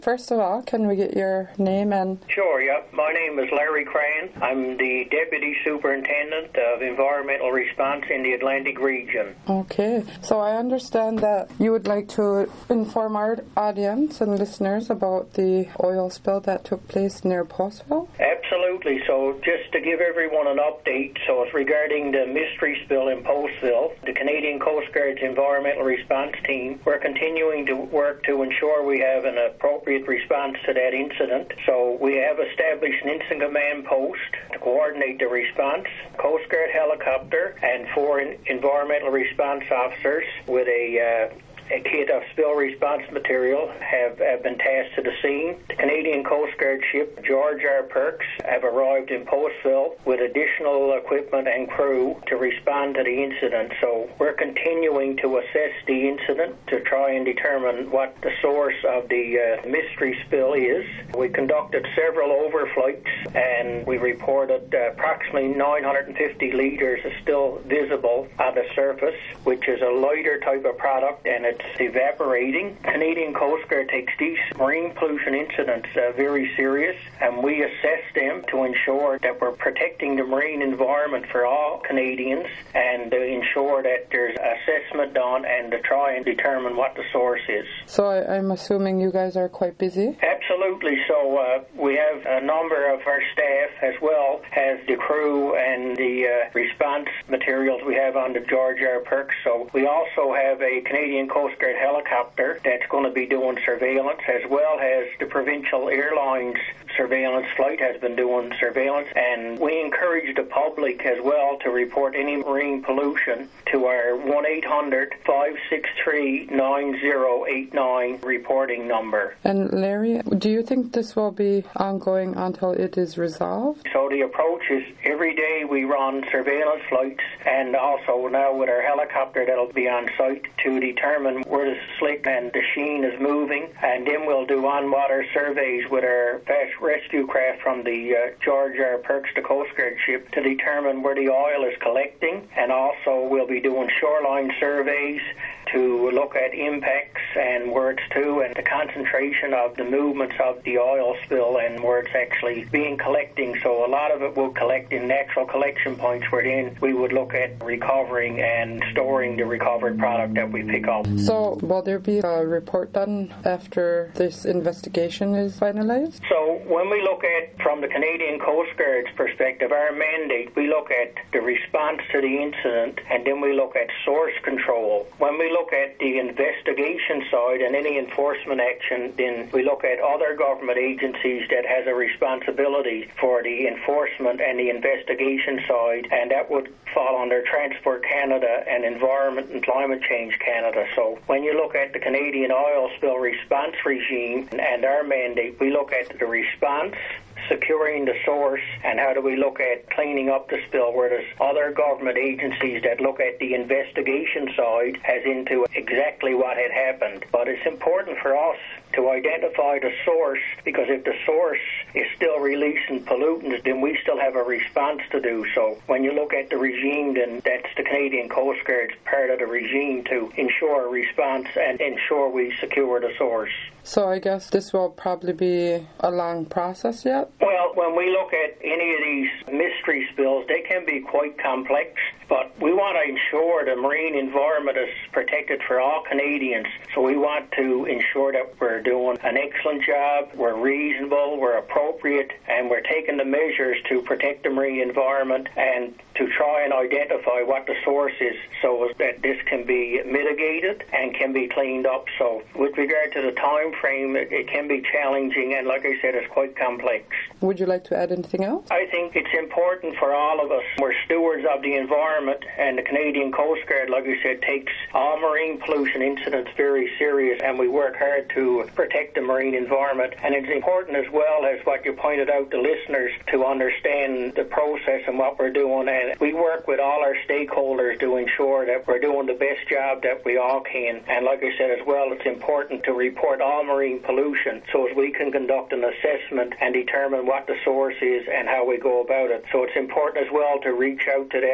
First of all, can we get your name and... Sure, yeah. My name is Larry Crane. I'm the Deputy Superintendent of Environmental Response in the Atlantic region. Okay. So I understand that you would like to inform our audience and listeners about the oil spill that took place near Postville? Absolutely. So just to give everyone an update, so it's regarding the mystery spill in Postville. The Canadian Coast Guard's Environmental Response Team, we're continuing to work to ensure we have an appropriate response to that incident. So we have established an incident command post to coordinate the response, Coast Guard helicopter, and 4 environmental response officers with a kit of spill response material have been tasked to the scene. The Canadian Coast Guard ship George R. Perks have arrived in Postville with additional equipment and crew to respond to the incident. So we're continuing to assess the incident to try and determine what the source of the mystery spill is. We conducted several overflights and we reported approximately 950 litres is still visible on the surface, which is a lighter type of product, and it's evaporating. Canadian Coast Guard takes these marine pollution incidents very serious, and we assess them to ensure that we're protecting the marine environment for all Canadians and to ensure that there's assessment done and to try and determine what the source is. So I'm assuming you guys are quite busy? Absolutely. So we have a number of our staff as well as the crew and the response materials we have on the George R. Perks. So we also have a Canadian Coast Guard helicopter that's going to be doing surveillance, as well as the Provincial Airlines surveillance flight has been doing surveillance, and we encourage the public as well to report any marine pollution to our 1-800-563-9089 reporting number. And Larry, do you think this will be ongoing until it is resolved? So the approach is every day we run surveillance flights, and also now with our helicopter that'll be on site to determine where the slick and the sheen is moving, and then we'll do on-water surveys with our fast rescue craft from the George R. Perks, the Coast Guard ship, to determine where the oil is collecting, and also we'll be doing shoreline surveys to look at impacts and where it's to, and the concentration of the movements of the oil spill and where it's actually being collecting. So a lot of it will collect in natural collection points, where then we would look at recovering and storing the recovered product that we pick up. So will there be a report done after this investigation is finalized? So when we look at, from the Canadian Coast Guard's perspective, our mandate, we look at the response to the incident, and then we look at source control. When we look at the investigation side and any enforcement action, then we look at other government agencies that has a responsibility for the enforcement and the investigation side, and that would fall under Transport Canada and Environment and Climate Change Canada. So when you look at the Canadian oil spill response regime and our mandate, we look at the response, securing the source, and how do we look at cleaning up the spill, where there's other government agencies that look at the investigation side as into exactly what had happened. But it's important for us to identify the source, because if the source is still releasing pollutants, then we still have a response to do. So when you look at the regime, then that's the Canadian Coast Guard's part of the regime to ensure a response and ensure we secure the source. So I guess this will probably be a long process yet? Well, when we look at any of these mystery spills, they can be quite complex, but we want to ensure the marine environment is protected for all Canadians. So we want to ensure that we're doing an excellent job, we're reasonable, we're appropriate, and we're taking the measures to protect the marine environment and to try and identify what the source is so that this can be mitigated and can be cleaned up. So with regard to the time frame, it can be challenging, and like I said, it's quite complex. Would you like to add anything else? I think it's important for all of us. We're stewards of the environment, and the Canadian Coast Guard, like I said, takes all marine pollution incidents very serious, and we work hard to protect the marine environment. And it's important as well as what you pointed out to listeners to understand the process and what we're doing. And we work with all our stakeholders to ensure that we're doing the best job that we all can. And like I said as well, it's important to report all marine pollution so as we can conduct an assessment and determine what the source is and how we go about it. So it's important as well to reach out to that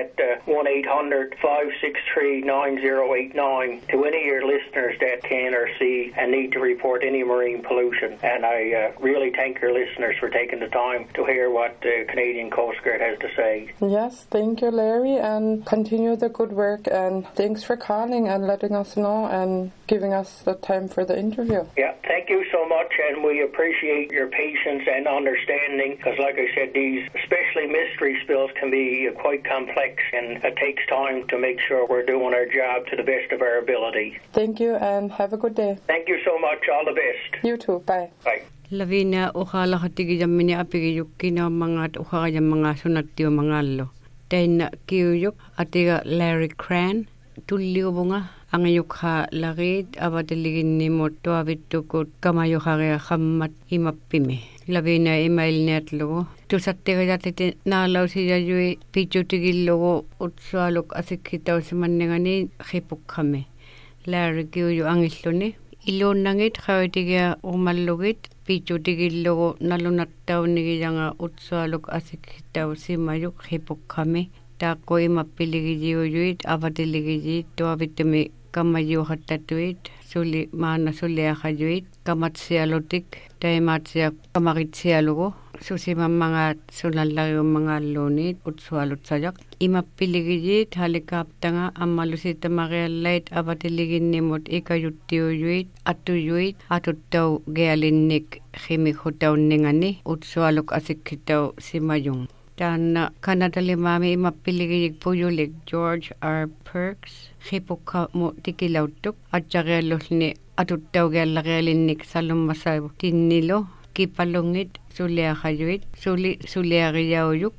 1-800-563-9089 to any of your listeners that can or see and need to report any marine pollution. And I really thank your listeners for taking the time to hear what the Canadian Coast Guard has to say. Yes, thank you, Larry, and continue the good work. And thanks for calling and letting us know and giving us the time for the interview. Yeah, thank you so much, and we appreciate your patience and understanding, because like I said, these especially mystery spills can be quite complex, and it takes time to make sure we're doing our job to the best of our ability. Thank you, and have a good day. Thank you so much. All the best. You too. Bye. Bye. Lavina ukhala hatigi jammini apigi yukkina mangat ukhaga jamanga sunatio mangallo. Taina kiyuk atiga Larry Cran tulliubunga angayukha lagit abateligini moto avitukut kamayukhare khammat imappimi. Lavina email netlogo tusattega jatite naalausi jajui pichutigillogo utsualuk asikkitausimannengani khipukkame. Larry kiyu angilluni ilonnangit khawitiga umallugit pichutigillogo nalunattaunigijanga utsualuk asikkitausimayuk khipukkame. Tako imappiligijiyuyuit avatiligijit tuavitimi kamayuhattatuit suli maana suliakhayuit kamatsialutik taimatsia kamaritsialugo susimammangaat sunallariummangaallunit utsualutsajak imappiligijit halikaptanga ammalusittamariallait avatiliginnimut ikayuttiuyuit atuyuit atuttau gealinnik khimikhutaunningani utsualuk asikkitau simayung. Dan kanadalimami imappiligijik puyulik George R. Perks khipukka mo tikilautuk atjareallusni atuttaugeallarealinnik salummasaivu tinnilo kipalungit suliakhayuit suliariyauyuk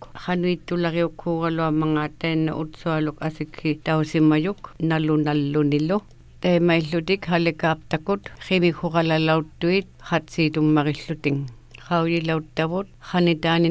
khanuittulariukkuugaluamanga tainna utsualuk asikki tausimayuk nallunilo taimailutik halikaptakut khimikhuqalalauttuit khatsiitummarilluting Khawilauttavut khanitaani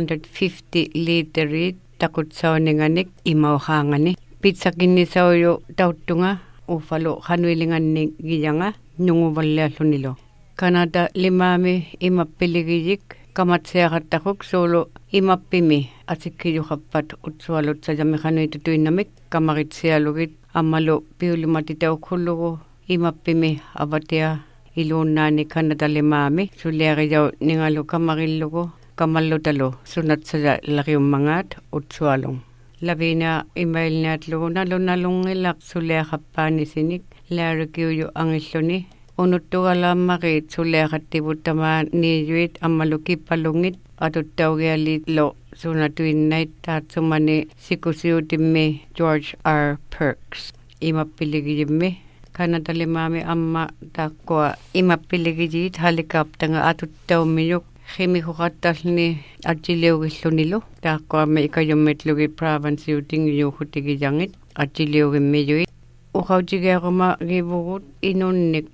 950 literit takutsauninganik imauhangani pizzakinnisauyo tauttunga ufalo khanuilinganni giyanga nunguvalleallunilo Kanada limami imappiligijik kamatsiaqattakuk solo imappimi asikkiyuqappat utsualutsajami khanuitutuinnamik kamaritsialugit ammalu piulimatitaukhullugu imappimi avatia ilunnaani Kanadalimami suliarijaw ningalu kamarillugu kamallutalo sunatsaja lariummangaat utsualung. Lavina emailniatlugu nalunalungilaq suliaqappaanisinik Larry kiuyu angilluni unuttugalammaqiit suliaqattivuttamaa niiyuit ammalu kippalungit atuttaugialilo sunatuinnait taatsumani sikusiutimmi George R. Perks imappiligijimmi Kanadalimami amma takkoa imappiligijit halikaptanga atuttaummiyuk khimikhuqattalni atiliugillunilo takkoamme ikayummitlugi province-utingiyuuhutigijangit atiliugimmiyuit uqautigeaquma givugut inunnik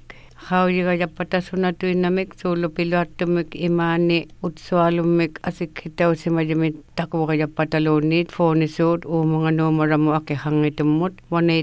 khawjigajapatasunatuinnamik suulupiluattumik imaani utsualummik asikkitausimajimit takuwaqajapataluunniit foonisuut uumunga nuumaramu akihangitummut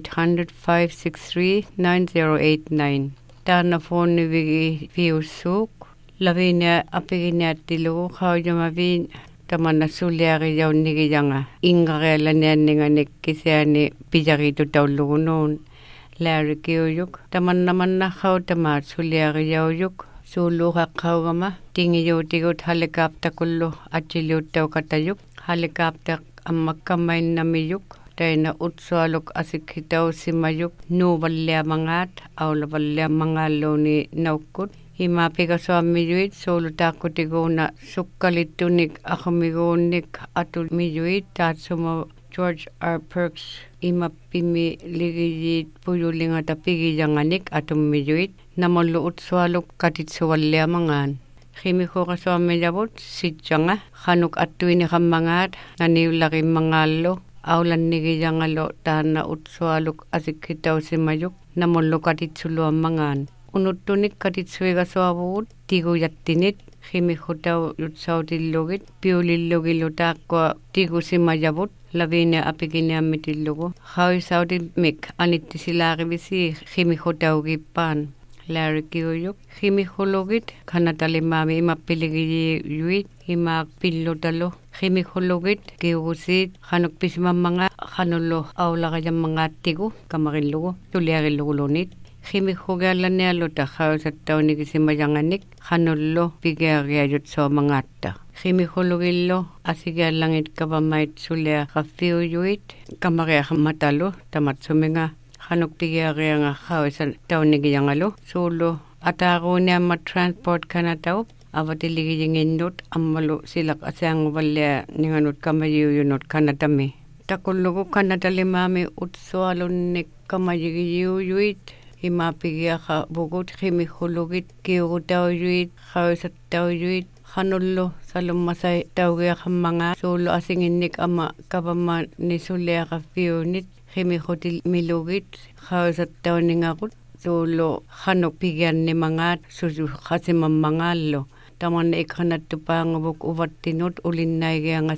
1-800-563-9089 taana foonnivigi viussuuk lavinia apiginiattilugu khawjamaviin tamanna suliarijaunigijanga ingarealanianninganik kisiani pijaritutaullugunuun Larry kiuyuk tamannamanna khawtamaat suliarijauyuk suuluqaqqaugama tingiyuutigut halikaptakullu atiliuttaukatayuk halikaptaq ammakkamainnamiyuk taina utsualuk asikkitausimayuk nuuvalliamangaat aulavalliamangaalluuni naukkut imapikasuammiyuit suulutaaqkutiguuna sukkalittunik aqmiguunnik atumiyuit taatsumo George R. Perks imappimi ligijit puyulingata pigijanganik atummiyuit namollu utsualuk katitsuvalliamangaan. Khimikhuqasuammiyavut sitjanga khanuk attuiniqammangaat naniullaqimmanngaallu aulannigijangalo taana utsualuk asikkitausimayuk namollu katitsuluammangaan. Unuttunik katitsuigasuavugut tiguyattinit khimikhutau yutsautillugit piulillugilu taaqqua tigusimayavut Lavina apiginiammitillugu khawisautimik anittisilaarivisi khimikhutaugippaan läärikiujuk khimihologit kanatalimami imappiligiyuit imaqpillutalo khimihologit kiugusit khanuk pismamanga khanullo aulaqayammangaattigu kamarillugu tuliarillugunit khimihogalannialuta khausattaunikisimmayanganik khanullo pigiariajut soomangaatta khimihologillo asigiallangit kavamait sulia qaffiuyuit kamariaqmatalu tamatsuminga khanuk pigiarianga khausattaunikiyangalu suulu ataaruuniamma transport kanataup avatiligiyinginnut ammalu silak asianguvallia ninganut kamayiyunut kanatami takullugu kanatalimami utsualunnik kamayiyuyuit imapigiaqa bugut khimihologit kiurutauyuit khausattauyuit khanullu salummasai taugiaqammanga suulu asinginnik ama kavamma nisuliaqaffiunit khimihutil milugit khausattauningaqut suulu khanuk pigiannimangaat susu khasimammangallo tamanna ikhanattupaanguvuk uvattinut ulinnaigianga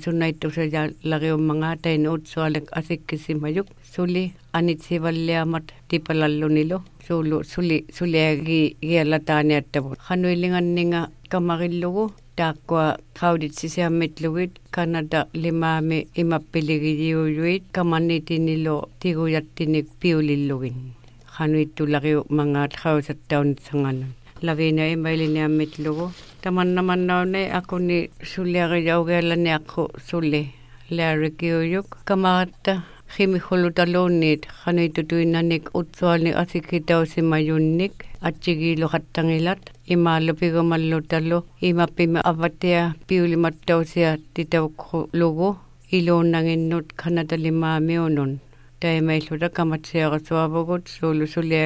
sunnaittusajalagiummangaataini utsualek asikkisimayuk suli anitsivalliamat tipalallunilo suulu suliagi gialataaniattavut khanuilinganninga kamarillugu taakkua qauditsisiammitlugit Kanada limaami imappiligiyuyuit kamannitinilo tiguyattinik piulillugin khanuittulagiu mangaat khausattaunit sanganan lavina imailiniammitlugu tamannamannaune akuni suliagiyaugeallani akku suli läärikiuyuk kamaatta khimiholutaluunniit khanuitutuinnanik utsualni asikitausimayunnik atsigiiluqattangilat imaalupigumallutalu imappimi avatia piulimattausia titauklugu iluunnanginnut kanatalimaamiunun taimailluta kamatsiaqasuavugut suulu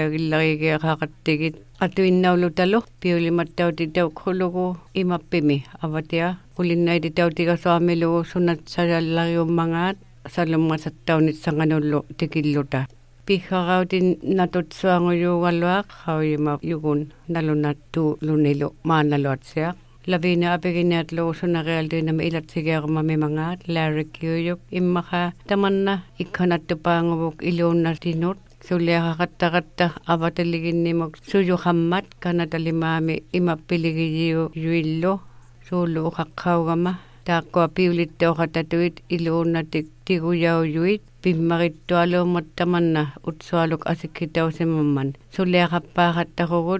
suliagillagigiaqaqattigit atuinnaulutalu piulimattautitauklugu imappimi avatia ulinnaititautigassuamilugu sunnatsajallariummangaat salummasattaunit sanganullu tikilluta piharautin natutsuanguyuugalluaq hauyima yugun nalunattu lunilu maanaluatsiaq lavina apiginiatlugu sunarealtuinami ilatsigiaqmamimangaat läärikiuyuk immaqa tamanna ikhanattupaanguvuk iluunnatinut suliaqaqattaqatta avataliginnimuk suyuqammat kanatalimaami imappiligiyuyuillu suulu uqaqqaugama taakkua piulittauqatatuit iluunnatik tiguyauyuit pimmarittualuummat tamanna utsualuk asikkitausimamman suliaqappaaqattaqugut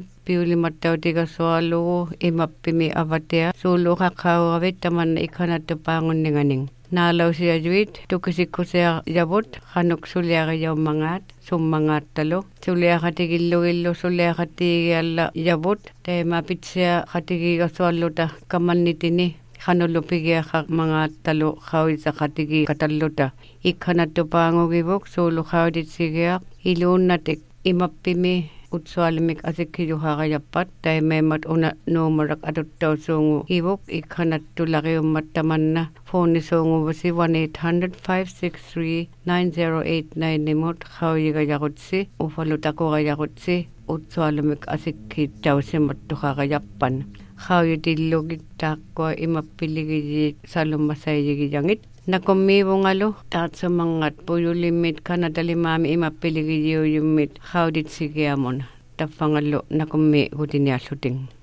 piulimattautigassualugu imappimi avatia suulu uqaqqaugavit tamanna ikhanattupaangunninganing naalausiajuit tukisikkusiajavut khanuk suliagiyaummangaat summangaattalu suliaqatigillugillu suliaqatigialla javut taimapitsia qatigigassualluta kamannitini khanullu pigiaqaqmangaattalu khauisaqatigi katalluta ikhanattupaangugivuk suulu khauditsigiaq iluunnatik imappimi utsualimik asikkiyuhaqajappat taimeemat una nuumarak atuttausuungu ivuk ikhanattullagiummat tamanna phonisuunguvasi 1-800-563-9089 nimut khauyigajaqutsi ufalutakuqajaqutsi utsualimik asikkitausimattuqaqajappan khauyutillugit taakkua imappiligiyit salummasayigiyangit nakummivungalu taatsumangat puyulimit kanatalimaami imappiligiyuyummit khauditsigiamun taffangallu nakummi hutinialluting